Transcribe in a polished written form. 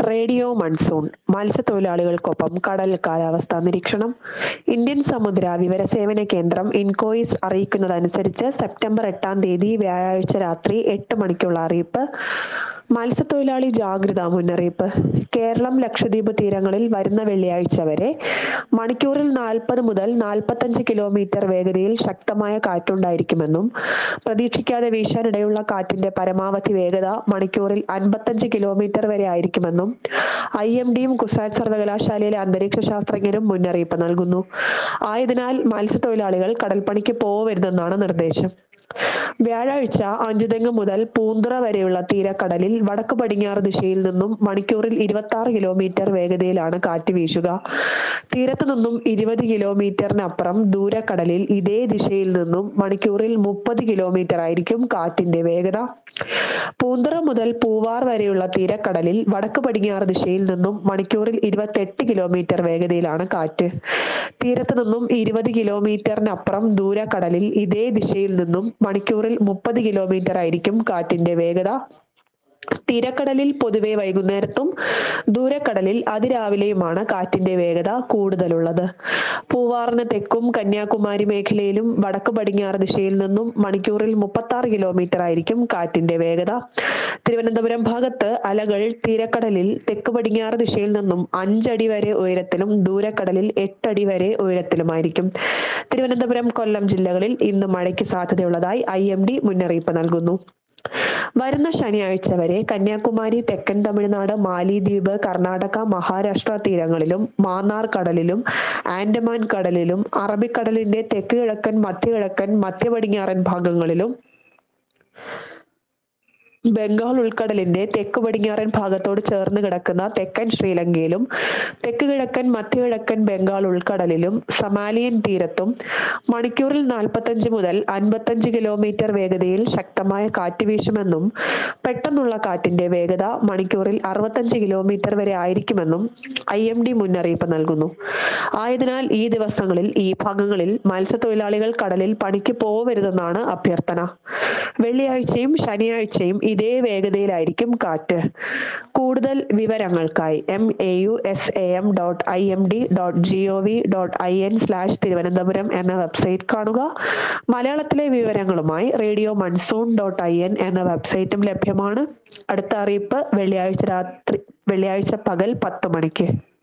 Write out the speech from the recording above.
Radio monsoon മത്സ്യത്തൊഴിലാളികൾക്കൊപ്പം കടൽ കാലാവസ്ഥാ നിരീക്ഷണം. ഇന്ത്യൻ സമുദ്ര വിവരസേവന കേന്ദ്രം ഇൻകോയിസ് അറിയിക്കുന്നതനുസരിച്ച് സെപ്റ്റംബർ 8 തീയതി വ്യാഴാഴ്ച രാത്രി 8 മണിക്കുള്ള അറിയിപ്പ്. മത്സ്യത്തൊഴിലാളി ജാഗ്രതാ മുന്നറിയിപ്പ്. കേരളം ലക്ഷദ്വീപ് തീരങ്ങളിൽ വരുന്ന വെള്ളിയാഴ്ച വരെ മണിക്കൂറിൽ 40 മുതൽ 45 കിലോമീറ്റർ വേഗതയിൽ ശക്തമായ കാറ്റുണ്ടായിരിക്കുമെന്നും പ്രതീക്ഷിക്കാതെ വീശാനിടയുള്ള കാറ്റിന്റെ പരമാവധി വേഗത മണിക്കൂറിൽ 55 കിലോമീറ്റർ വരെ ആയിരിക്കുമെന്നും IMD-യും കുസാറ്റ് സർവകലാശാലയിലെ അന്തരീക്ഷ ശാസ്ത്രജ്ഞരും മുന്നറിയിപ്പ് നൽകുന്നു. ആയതിനാൽ മത്സ്യത്തൊഴിലാളികൾ കടൽപ്പണിക്ക് പോവരുതെന്നാണ് നിർദ്ദേശം. വ്യാഴാഴ്ച അഞ്ചുതെങ്ങ് മുതൽ പൂന്തുറ വരെയുള്ള തീരക്കടലിൽ വടക്ക് പടിഞ്ഞാറ് ദിശയിൽ നിന്നും മണിക്കൂറിൽ 26 കിലോമീറ്റർ വേഗതയിലാണ് കാറ്റ് വീശുക. തീരത്ത് നിന്നും 20 കിലോമീറ്ററിനപ്പുറം ദൂരക്കടലിൽ ഇതേ ദിശയിൽ നിന്നും മണിക്കൂറിൽ 30 കിലോമീറ്റർ ആയിരിക്കും കാറ്റിന്റെ വേഗത. പൂന്തുറ മുതൽ പൂവാർ വരെയുള്ള തീരക്കടലിൽ വടക്ക് പടിഞ്ഞാറ് ദിശയിൽ നിന്നും മണിക്കൂറിൽ 28 കിലോമീറ്റർ വേഗതയിലാണ് കാറ്റ്. തീരത്ത് നിന്നും 20 കിലോമീറ്ററിനപ്പുറം ദൂരക്കടലിൽ ഇതേ ദിശയിൽ നിന്നും മണിക്കൂറിൽ 30 കിലോമീറ്റർ ആയിരിക്കും കാറ്റിന്റെ വേഗത. തീരക്കടലിൽ പൊതുവെ വൈകുന്നേരത്തും ദൂരക്കടലിൽ അതിരാവിലെയുമാണ് കാറ്റിന്റെ വേഗത കൂടുതലുള്ളത്. പൂവാറിന് തെക്കും കന്യാകുമാരി മേഖലയിലും വടക്ക് പടിഞ്ഞാറ് ദിശയിൽ നിന്നും മണിക്കൂറിൽ 36 കിലോമീറ്റർ ആയിരിക്കും കാറ്റിന്റെ വേഗത. തിരുവനന്തപുരം ഭാഗത്ത് അലകൾ തീരക്കടലിൽ തെക്ക് പടിഞ്ഞാറ് ദിശയിൽ നിന്നും 5 അടി വരെ ഉയരത്തിലും ദൂരക്കടലിൽ 8 അടി വരെ ഉയരത്തിലുമായിരിക്കും. തിരുവനന്തപുരം, കൊല്ലം ജില്ലകളിൽ ഇന്ന് മഴയ്ക്ക് സാധ്യതയുള്ളതായി IMD മുന്നറിയിപ്പ് നൽകുന്നു. വരുന്ന ശനിയാഴ്ച വരെ കന്യാകുമാരി, തെക്കൻ തമിഴ്നാട്, മാലിദ്വീപ്, കർണാടക, മഹാരാഷ്ട്ര തീരങ്ങളിലും മാന്നാർ കടലിലും ആൻഡമാൻ കടലിലും അറബിക്കടലിന്റെ തെക്ക് കിഴക്കൻ, മധ്യകിഴക്കൻ, മധ്യ പടിഞ്ഞാറൻ ഭാഗങ്ങളിലും ബംഗാൾ ഉൾക്കടലിന്റെ തെക്ക് പടിഞ്ഞാറൻ ഭാഗത്തോട് ചേർന്ന് കിടക്കുന്ന തെക്കൻ ശ്രീലങ്കയിലും തെക്ക് കിഴക്കൻ, മധ്യ കിഴക്കൻ ബംഗാൾ ഉൾക്കടലിലും സൊമാലിയൻ തീരത്തും മണിക്കൂറിൽ 45 മുതൽ 55 കിലോമീറ്റർ വേഗതയിൽ ശക്തമായ കാറ്റ് വീശുമെന്നും പെട്ടെന്നുള്ള കാറ്റിന്റെ വേഗത മണിക്കൂറിൽ 65 കിലോമീറ്റർ വരെ ആയിരിക്കുമെന്നും IMD മുന്നറിയിപ്പ് നൽകുന്നു. ആയതിനാൽ ഈ ദിവസങ്ങളിൽ ഈ ഭാഗങ്ങളിൽ മത്സ്യത്തൊഴിലാളികൾ കടലിൽ പണിക്ക് പോവരുതെന്നാണ് അഭ്യർത്ഥന. വെള്ളിയാഴ്ചയും ശനിയാഴ്ചയും ഇതേ വേഗതയിലായിരിക്കും കാറ്റ്. കൂടുതൽ വിവരങ്ങൾക്കായി MAUSAM.IMD.gov.in/തിരുവനന്തപുരം എന്ന വെബ്സൈറ്റ് കാണുക. മലയാളത്തിലെ വിവരങ്ങളുമായി റേഡിയോ മൺസൂൺ.in എന്ന വെബ്സൈറ്റും ലഭ്യമാണ്. അടുത്ത അറിയിപ്പ് വെള്ളിയാഴ്ച പകൽ 10 മണിക്ക്.